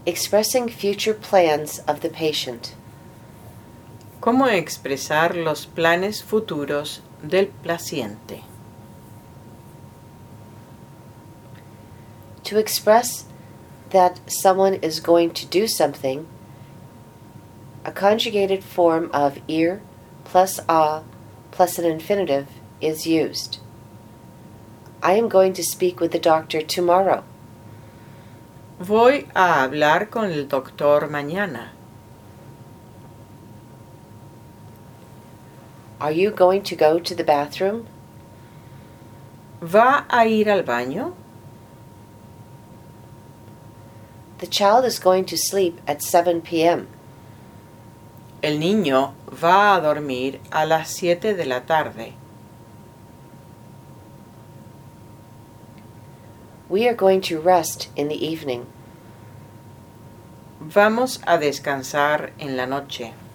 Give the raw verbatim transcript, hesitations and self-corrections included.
Expressing future plans of the patient. ¿Cómo expresar los planes futuros del paciente? To express that someone is going to do something, a conjugated form of ir plus a plus an infinitive is used. I am going to speak with the doctor tomorrow. Voy a hablar con el doctor mañana. Are you going to go to the bathroom? ¿Va a ir al baño? The child is going to sleep at seven p.m. El niño va a dormir a las siete de la tarde. We are going to rest in the evening. Vamos a descansar en la noche.